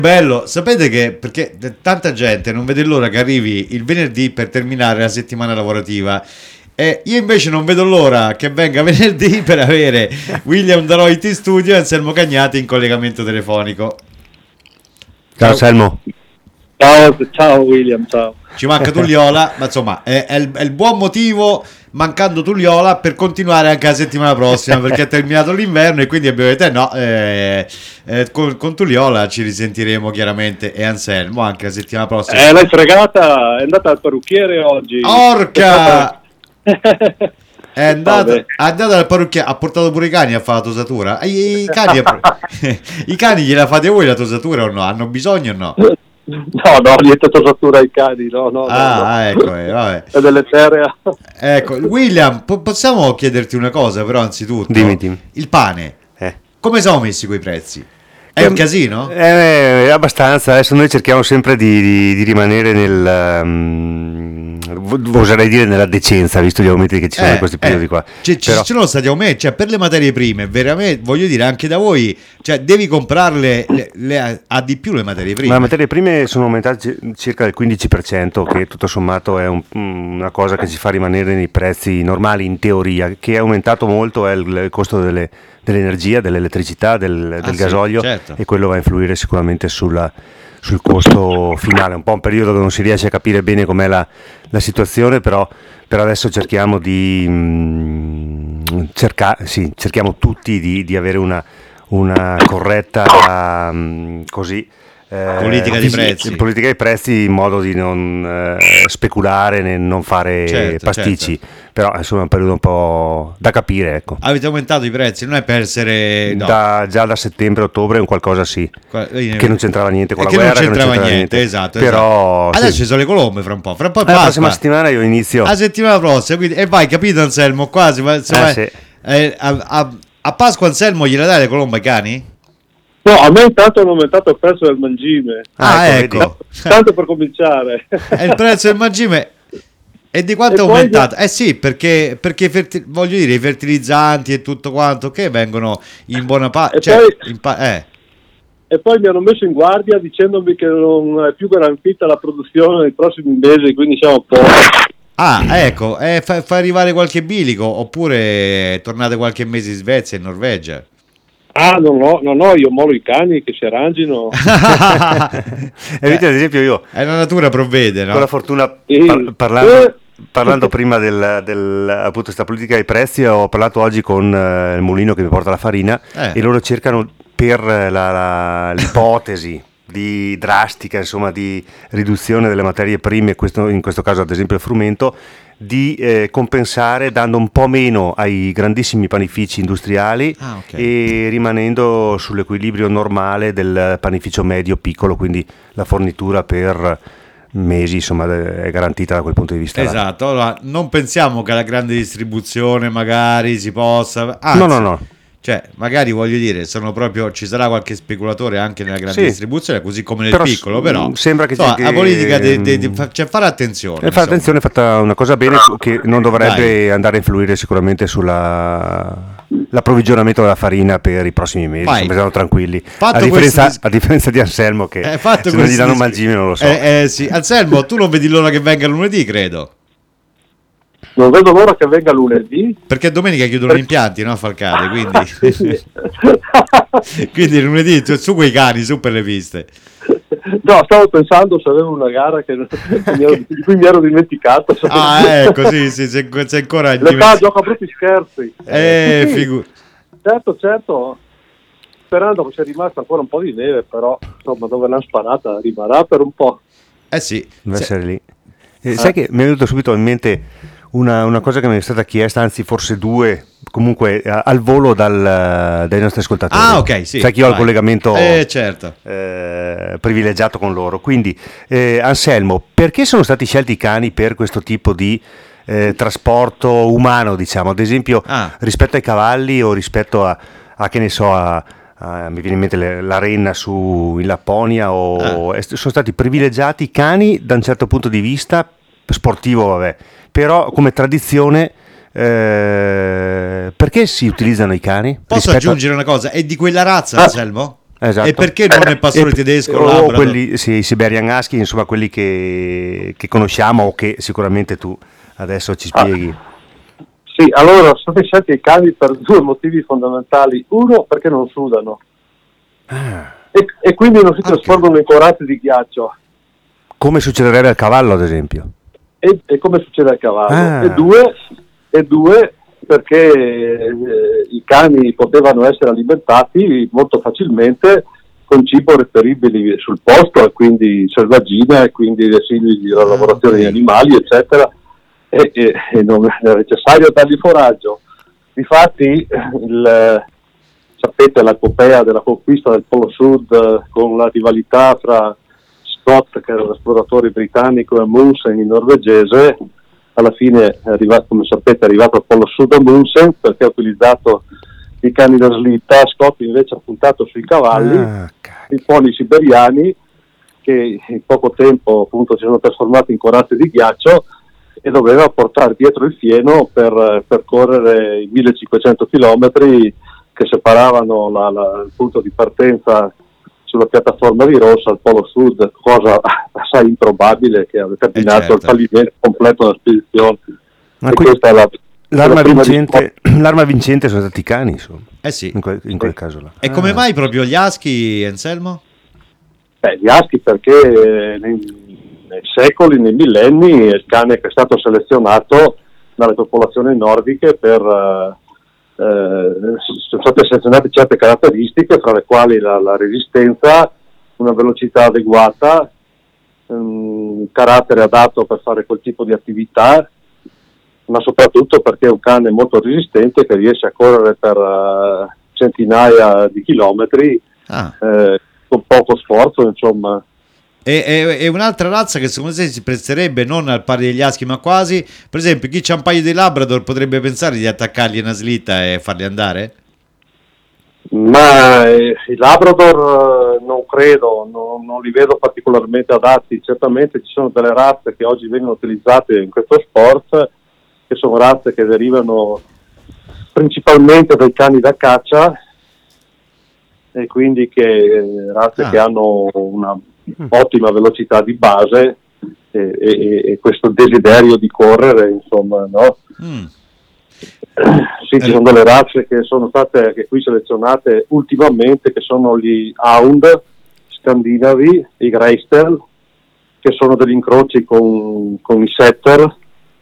Bello, sapete che perché tanta gente non vede l'ora che arrivi il venerdì per terminare la settimana lavorativa. E io invece non vedo l'ora che venga venerdì per avere William Daroit in studio e Anselmo Cagnati in collegamento telefonico. Ciao Anselmo. Ciao William, ciao. Ci manca Tulliola, ma insomma è il buon motivo, mancando Tulliola, per continuare anche la settimana prossima, perché è terminato l'inverno e quindi abbiamo detto con Tulliola ci risentiremo chiaramente, e Anselmo anche la settimana prossima. L'hai fregata, è andata al parrucchiere oggi. Orca! È andato dal parrucchiere, ha portato pure i cani a fare la tosatura. I cani gliela fate voi la tosatura o no? Hanno bisogno o no? No, niente tosatura ai cani, no. Ecco, vabbè. È deleterea. Ecco, William, possiamo chiederti una cosa però anzitutto? Dimmi. Il pane, come siamo messi coi prezzi? È un casino? Abbastanza, adesso noi cerchiamo sempre di rimanere oserei dire nella decenza, visto gli aumenti che ci sono in questi periodi qua. Ci sono stati aumenti, cioè per le materie prime, veramente, voglio dire, anche da voi, cioè devi comprarle a di più le materie prime. Ma le materie prime sono aumentate circa del 15%, che tutto sommato è una cosa che ci fa rimanere nei prezzi normali in teoria. Che è aumentato molto è il costo dell'energia, dell'elettricità, del gasolio, certo. E quello va a influire sicuramente sul costo finale. Un po' un periodo che non si riesce a capire bene com'è la situazione, però per adesso cerchiamo cerchiamo tutti di avere una corretta politica dei prezzi, in modo di non speculare, non fare pasticci. Certo. Però insomma è un periodo un po' da capire, ecco. Avete aumentato i prezzi, non è per essere già da settembre-ottobre un qualcosa che non c'entrava niente con la guerra, non c'entrava niente. Esatto. Però adesso ci sono le colombe fra un po', la prossima settimana io inizio la settimana prossima, quindi, e vai, capito Anselmo, quasi a Pasqua Anselmo gliela dai le colombe ai cani? No, a me intanto hanno aumentato il prezzo del mangime. Ecco. Tanto per cominciare. Il prezzo del mangime. E di quanto è aumentato? Sì, perché voglio dire, i fertilizzanti e tutto quanto che vengono in buona parte. E poi mi hanno messo in guardia dicendomi che non è più garantita la produzione nei prossimi mesi, quindi siamo a poco. Ecco, fa arrivare qualche bilico, oppure tornate qualche mese in Svezia e in Norvegia? No, io molo i cani che si arrangino. Ad esempio io la natura provvede, no? Con la fortuna parlando prima appunto questa politica dei prezzi, ho parlato oggi con il mulino che mi porta la farina, e loro cercano per l'ipotesi di drastica, insomma, di riduzione delle materie prime, in questo caso ad esempio il frumento, di compensare dando un po' meno ai grandissimi panifici industriali, e rimanendo sull'equilibrio normale del panificio medio piccolo, quindi la fornitura per mesi, insomma, è garantita da quel punto di vista. Esatto, allora non pensiamo che la grande distribuzione magari si possa, anzi, no. Cioè, magari voglio dire, ci sarà qualche speculatore anche nella grande distribuzione, così come nel piccolo, però sembra che la politica cioè fare attenzione. Fare attenzione è fatta una cosa bene, che non dovrebbe andare a influire sicuramente sull'approvvigionamento della farina per i prossimi mesi. Siamo tranquilli. A differenza di Anselmo, che se non gli danno mangime non lo so. Sì. Anselmo, tu non vedi l'ora che venga lunedì, credo. Non vedo l'ora che venga lunedì, perché domenica chiudono gli impianti, no, Falcade, quindi quindi lunedì su quei cani, su per le piste. No, stavo pensando se avevo una gara di cui mi ero dimenticato. Ecco, sì, se ancora l'età gioca brutti scherzi. Certo, sperando che sia rimasta ancora un po' di neve, però insomma dove l'hanno sparata rimarrà per un po'. Sì, deve essere lì. Sai che mi è venuto subito in mente una cosa che mi è stata chiesta, anzi forse due, comunque al volo dai nostri ascoltatori. Sì. Sai che io ho il collegamento certo. Privilegiato con loro. Quindi Anselmo, perché sono stati scelti i cani per questo tipo di trasporto umano, diciamo, ad esempio rispetto ai cavalli o rispetto a che ne so, mi viene in mente la renna in Lapponia, sono stati privilegiati i cani da un certo punto di vista sportivo, vabbè, però come tradizione perché si utilizzano i cani? Posso aggiungere una cosa? È di quella razza, Anselmo? Esatto. E perché non è pastore tedesco? O quelli, sì, i Siberian Husky, insomma quelli che conosciamo o che sicuramente tu adesso ci spieghi. Sì, allora sono stati scelti i cani per due motivi fondamentali. Uno, perché non sudano e quindi non si trasformano in corazze di ghiaccio. Come succederebbe al cavallo, ad esempio. E come succede al cavallo. E due, perché i cani potevano essere alimentati molto facilmente con cibo reperibili sul posto, e quindi selvaggina, e quindi residui di lavorazione di animali, eccetera, e non è necessario dargli foraggio. Difatti, sapete l'epopea della conquista del Polo Sud, con la rivalità fra Scott, che era l'esploratore britannico, e Amundsen, il norvegese. Alla fine, come sapete, è arrivato al Polo Sud Amundsen, perché ha utilizzato i cani da slitta. Scott invece ha puntato sui cavalli, i poni siberiani, che in poco tempo appunto si sono trasformati in corazze di ghiaccio, e doveva portare dietro il fieno per percorrere i 1500 chilometri che separavano il punto di partenza sulla piattaforma di Rossa al Polo Sud, cosa assai improbabile, che aveva terminato il fallimento completo della spedizione. Ma questa è l'arma vincente sono stati i cani, insomma. Sì. In quel caso là. E come mai proprio gli Husky, Anselmo? Gli Husky perché nei secoli, nei millenni, è il cane che è stato selezionato dalle popolazioni nordiche per sono state selezionate certe caratteristiche, fra le quali la resistenza, una velocità adeguata, un carattere adatto per fare quel tipo di attività, ma soprattutto perché è un cane molto resistente che riesce a correre per centinaia di chilometri con poco sforzo, insomma. È un'altra razza che secondo te si presterebbe non al pari degli Husky ma quasi, per esempio chi c'ha un paio di Labrador potrebbe pensare di attaccargli una slitta e farli andare? Ma i Labrador non credo, non li vedo particolarmente adatti. Certamente ci sono delle razze che oggi vengono utilizzate in questo sport, che sono razze che derivano principalmente dai cani da caccia, e quindi razze che hanno una ottima velocità di base e questo desiderio di correre, insomma, no? Sì, ci sono delle razze che sono state qui selezionate ultimamente, che sono gli Hound scandinavi, i Greystel, che sono degli incroci con i Setter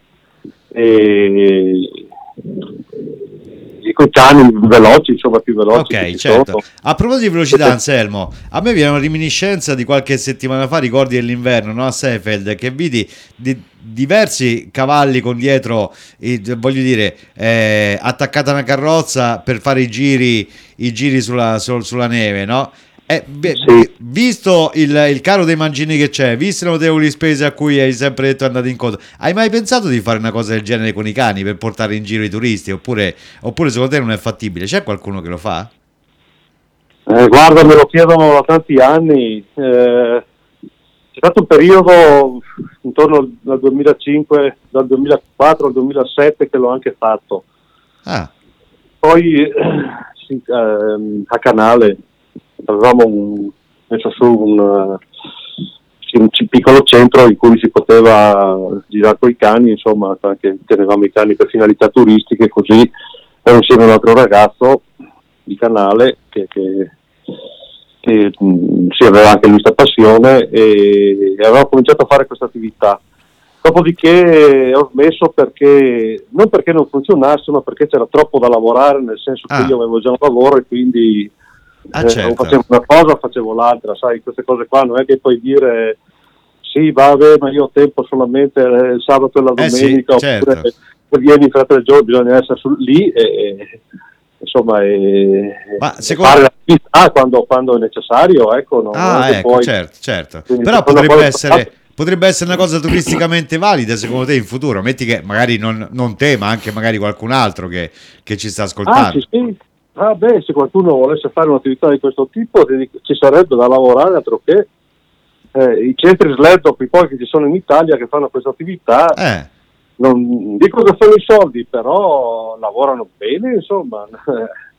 e con i cani veloci, insomma, più veloci. Ok, certo. A proposito di velocità, Anselmo, a me viene una reminiscenza di qualche settimana fa, ricordi dell'inverno, no? A Seefeld, che vidi diversi cavalli con dietro, voglio dire, attaccata una carrozza per fare i giri sulla neve, no? Visto il caro dei mangini che c'è, viste le notevoli spese a cui hai sempre detto andate incontro, hai mai pensato di fare una cosa del genere con i cani per portare in giro i turisti, oppure secondo te non è fattibile? C'è qualcuno che lo fa? Guarda, me lo chiedono da tanti anni. C'è stato un periodo intorno al 2005, dal 2004 al 2007, che l'ho anche fatto. Poi a Canale avevamo messo su un piccolo centro in cui si poteva girare con i cani, insomma, anche tenevamo i cani per finalità turistiche, così ero insieme a un altro ragazzo di Canale che si aveva anche lui questa passione, e aveva cominciato a fare questa attività. Dopodiché ho smesso non perché non funzionasse, ma perché c'era troppo da lavorare, nel senso che io avevo già un lavoro e quindi certo. facevo una cosa, facevo l'altra, sai, queste cose qua non è che puoi dire sì, vabbè, ma io ho tempo solamente il sabato e la domenica, oppure vieni fra 3 giorni, bisogna essere lì insomma, fare l'attività quando è necessario, ecco. Certo. Però potrebbe essere una cosa turisticamente valida secondo te in futuro, metti che magari non te, ma anche magari qualcun altro che ci sta ascoltando. Sì. Se qualcuno volesse fare un'attività di questo tipo ci sarebbe da lavorare, altro che i centri sled, i pochi che ci sono in Italia che fanno questa attività, non dico che fanno i soldi, però lavorano bene, insomma.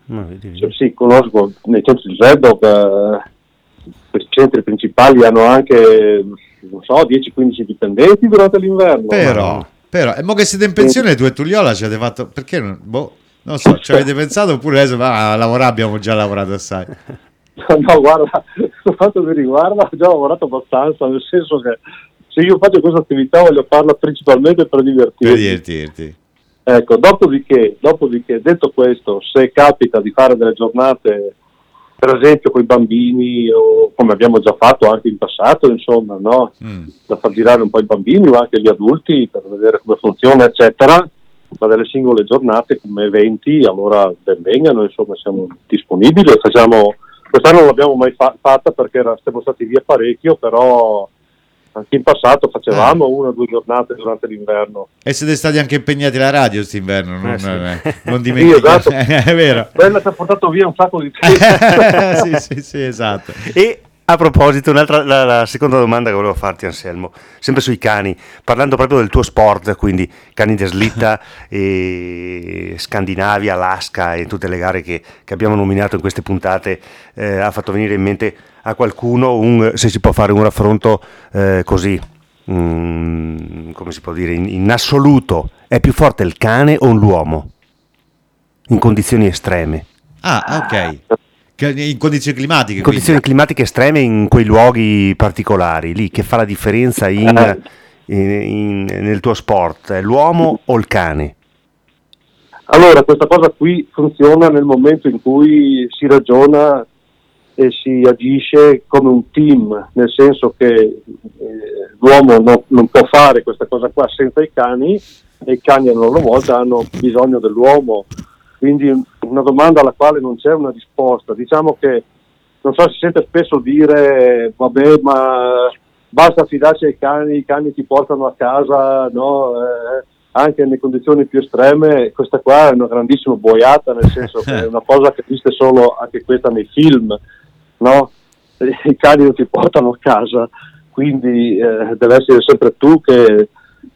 Sì, conosco nei centri di Reddog, questi centri principali hanno anche, non so, 10-15 dipendenti durante l'inverno. Però, e mo che siete in pensione, tu e Tulliola ci avete fatto, perché non so, ci avete pensato oppure adesso a lavorare abbiamo già lavorato assai? No, guarda, per quanto mi riguarda ho già lavorato abbastanza, nel senso che se io faccio questa attività voglio farla principalmente per divertirti. Ecco, dopodiché, detto questo, se capita di fare delle giornate, per esempio con i bambini, o come abbiamo già fatto anche in passato, insomma, no? Da far girare un po' i bambini o anche gli adulti per vedere come funziona, eccetera, ma delle singole giornate come eventi, allora ben vengano, insomma, siamo disponibili. Quest'anno non l'abbiamo mai fatta perché siamo stati via parecchio, però anche in passato facevamo 1 o 2 giornate durante l'inverno. E siete stati anche impegnati alla radio quest'inverno, non dimenticate. Sì, esatto. È vero. Quella ci ha portato via un sacco di tempo. sì, esatto. E a proposito, la seconda domanda che volevo farti, Anselmo, sempre sui cani, parlando proprio del tuo sport, quindi cani da slitta e Scandinavia, Alaska e tutte le gare che abbiamo nominato in queste puntate, ha fatto venire in mente a qualcuno se si può fare un raffronto così, come si può dire, in assoluto, è più forte il cane o l'uomo in condizioni estreme? Ok. In condizioni climatiche. In condizioni climatiche estreme, in quei luoghi particolari, lì che fa la differenza nel tuo sport, è l'uomo o il cane? Allora, questa cosa qui funziona nel momento in cui si ragiona e si agisce come un team, nel senso che l'uomo non può fare questa cosa qua senza i cani, e i cani a loro volta hanno bisogno dell'uomo. Quindi una domanda alla quale non c'è una risposta. Diciamo che, non so, si sente spesso dire vabbè, ma basta fidarsi ai cani, i cani ti portano a casa, no? Anche nelle condizioni più estreme. Questa qua è una grandissima boiata, nel senso che è una cosa che esiste solo anche questa nei film, no? I cani non ti portano a casa, quindi deve essere sempre tu che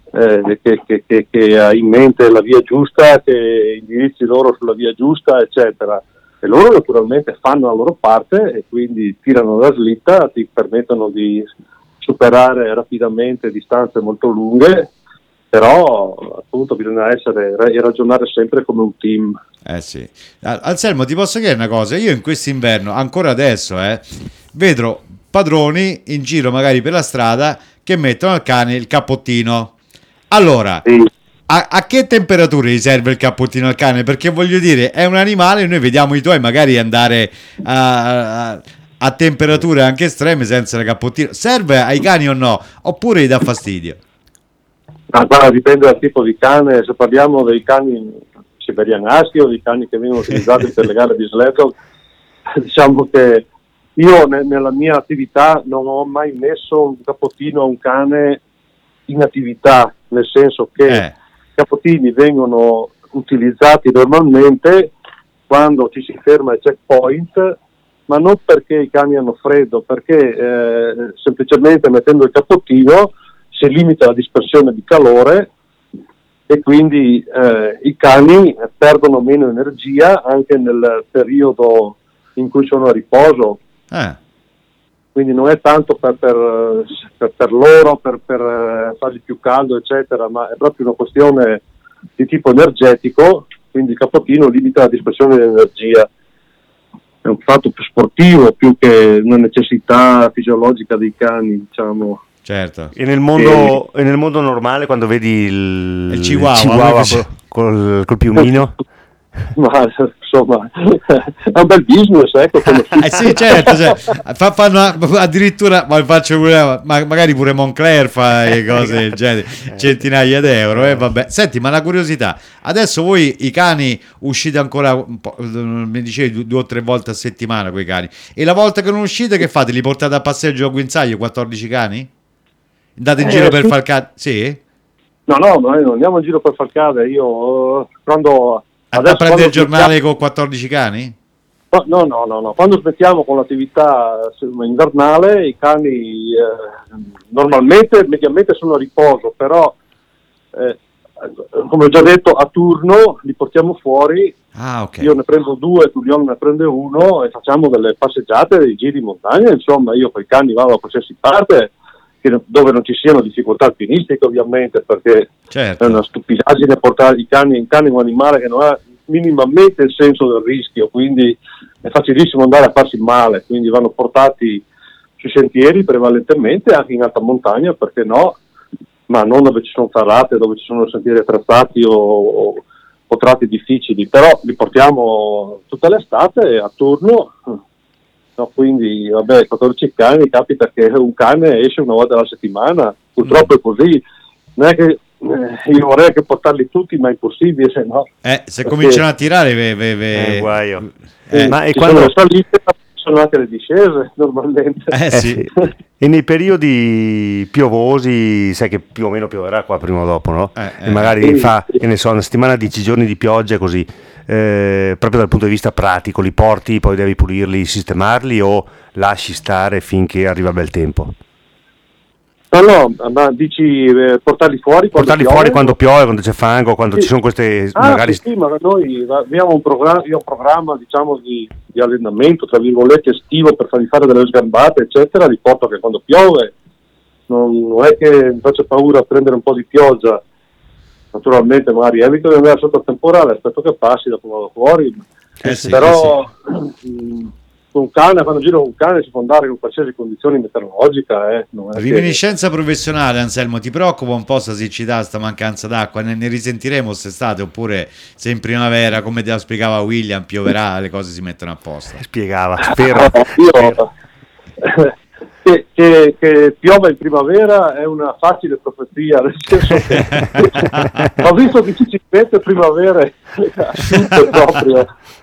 hai in mente la via giusta, che indirizzi loro sulla via giusta, eccetera. E loro naturalmente fanno la loro parte e quindi tirano la slitta, ti permettono di superare rapidamente distanze molto lunghe, però appunto bisogna essere e ragionare sempre come un team. Sì. Anselmo, ti posso chiedere una cosa? Io in quest'inverno, ancora adesso, vedo padroni in giro magari per la strada che mettono al cane il cappottino. Allora, sì. A che temperature gli serve il cappottino al cane? Perché voglio dire, è un animale, noi vediamo i tuoi magari andare a temperature anche estreme senza il cappottino. Serve ai cani o no? Oppure gli dà fastidio? Guarda, dipende dal tipo di cane. Se parliamo dei cani Siberian Husky o dei cani che vengono utilizzati per le gare di sled, diciamo che io nella mia attività non ho mai messo un cappottino a un cane in attività, nel senso che i cappottini vengono utilizzati normalmente quando ci si ferma ai checkpoint, ma non perché i cani hanno freddo, perché semplicemente mettendo il cappottino si limita la dispersione di calore e quindi i cani perdono meno energia anche nel periodo in cui sono a riposo. Quindi non è tanto per loro, per fargli più caldo, eccetera, ma è proprio una questione di tipo energetico, quindi il cappottino limita la dispersione di energia. È un fatto più sportivo, più che una necessità fisiologica dei cani, diciamo. Certo. E nel mondo normale, quando vedi il Chihuahua col piumino? Ma insomma è un bel business, ecco. Sì, certo, cioè, fanno addirittura, magari pure Moncler fa cose del genere, centinaia d'euro, vabbè. Senti, ma una curiosità, adesso voi i cani uscite ancora un po', mi dicevi 2 o 3 volte a settimana quei cani, e la volta che non uscite che fate? Li portate a passeggio a guinzaglio, 14 cani? Andate in giro per far cade? Sì? No, noi non andiamo in giro per far cade. Io quando a prendere il giornale con 14 cani? No. Quando smettiamo con l'attività invernale, i cani normalmente, mediamente sono a riposo, però come ho già detto, a turno li portiamo fuori. Okay. Io ne prendo 2, Tuliolo ne prende 1 e facciamo delle passeggiate, dei giri in montagna. Insomma, io con i cani vado a qualsiasi parte dove non ci siano difficoltà alpinistiche, ovviamente, perché certo, è una stupidaggine portare i cani in un animale che non ha minimamente il senso del rischio, quindi è facilissimo andare a farsi male, quindi vanno portati sui sentieri prevalentemente, anche in alta montagna, perché no, ma non dove ci sono ferrate, dove ci sono sentieri attrezzati o tratti difficili, però li portiamo tutta l'estate a turno. No, quindi vabbè, 14 cani, capita che un cane esce una volta alla settimana, purtroppo è così, non è che io vorrei che portarli tutti, ma è impossibile, se no. Se cominciano a tirare, guaio. Ma e quando sono salite sono anche le discese normalmente. Sì. E nei periodi piovosi, sai che più o meno pioverà qua prima o dopo, no? E magari fa, che ne so, una settimana, 10 giorni di pioggia così, proprio dal punto di vista pratico, li porti, poi devi pulirli, sistemarli o lasci stare finché arriva bel tempo? No, ma dici portarli fuori quando piove? Fuori quando piove, quando c'è fango, quando ci sono queste magari... Sì, ma noi abbiamo un programma diciamo di allenamento, tra virgolette, estivo, per fargli fare delle sgambate, eccetera, li porto anche quando piove, non è che mi faccia paura a prendere un po' di pioggia, naturalmente magari evito di andare sotto temporale, aspetto che passi, dopo vado fuori, però... Sì. Con un cane, quando giro con un cane si può andare con qualsiasi condizione meteorologica. Riminiscenza professionale, Anselmo, ti preoccupa un po' sta siccità, sta mancanza d'acqua? Ne risentiremo quest'estate, oppure se in primavera, come te lo spiegava William, pioverà, le cose si mettono a posto? Spiegava, spero. Che piova in primavera è una facile profezia, nel senso che ho visto che ci mette primavera asciutte proprio.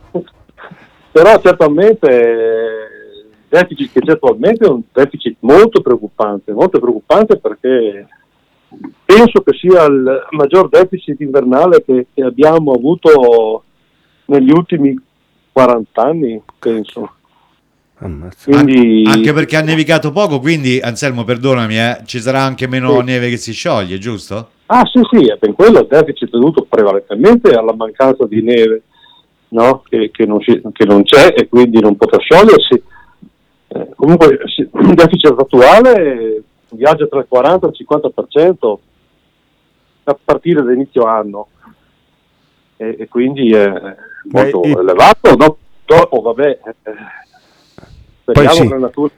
Però certamente il deficit che c'è attualmente è un deficit molto preoccupante perché penso che sia il maggior deficit invernale che abbiamo avuto negli ultimi 40 anni, penso. Quindi... Anche perché ha nevicato poco, quindi Anselmo, perdonami, ci sarà anche meno neve che si scioglie, giusto? Sì, è per quello il deficit è dovuto prevalentemente alla mancanza di neve. No? Che non c'è e quindi non potrà sciogliersi. Comunque il deficit attuale viaggia tra il 40 e il 50% a partire da inizio anno e quindi è molto elevato. Dopo vabbè, speriamo che la natura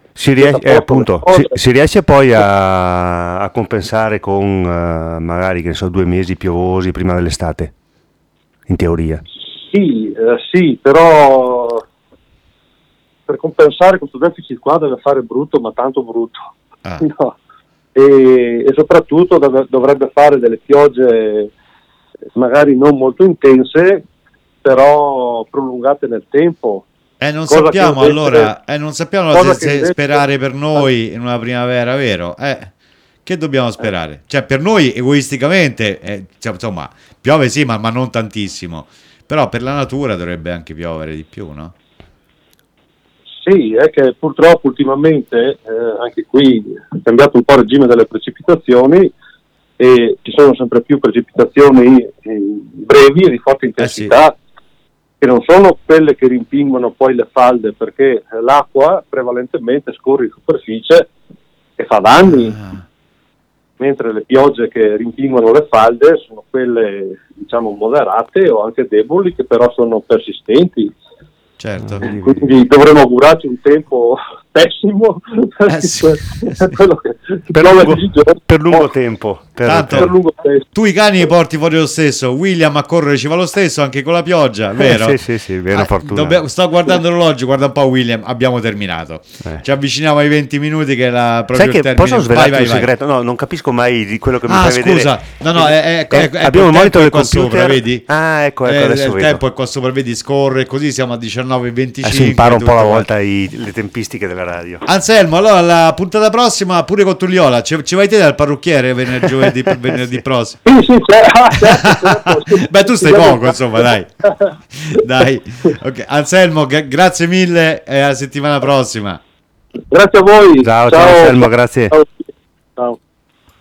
si riesce poi a compensare con magari, che ne so, 2 mesi piovosi prima dell'estate, in teoria. Sì, però per compensare questo deficit qua deve fare brutto, ma tanto brutto. No. E soprattutto dovrebbe fare delle piogge magari non molto intense, però prolungate nel tempo. Non sappiamo allora se sperare per noi in una primavera, vero? Che dobbiamo sperare? Cioè, per noi egoisticamente, insomma, piove sì, ma non tantissimo. Però per la natura dovrebbe anche piovere di più, no? Sì, è che purtroppo ultimamente anche qui è cambiato un po' il regime delle precipitazioni e ci sono sempre più precipitazioni brevi e di forte intensità, che non sono quelle che rimpinguano poi le falde, perché l'acqua prevalentemente scorre in superficie e fa danni. Mentre le piogge che rimpinguano le falde sono quelle, diciamo, moderate o anche deboli, che però sono persistenti. Certo. Quindi dovremmo augurarci un tempo pessimo per lungo tempo. Per lungo tempo. Tu i cani li porti fuori lo stesso, William a correre ci va lo stesso anche con la pioggia, vero? Sì, vera fortuna. Sto guardando l'orologio, guarda un po' William, abbiamo terminato. Ci avviciniamo ai 20 minuti che è proprio sai il che termine. Posso svelarti un segreto? No, non capisco mai di quello che mi fai vedere. Scusa, abbiamo il monitor qua sopra, vedi? Ecco, adesso il tempo è qua sopra, vedi, scorre così, siamo a 19:25. Si impara un po' alla volta le tempistiche della radio. Anselmo, allora la puntata prossima pure con Tulliola, ci vai te dal parrucchiere venerdì prossimo? Sì, certo. Beh, tu stai poco, insomma, dai. Okay. Anselmo, grazie mille e alla settimana prossima. Grazie a voi. Ciao Anselmo, grazie. Ciao.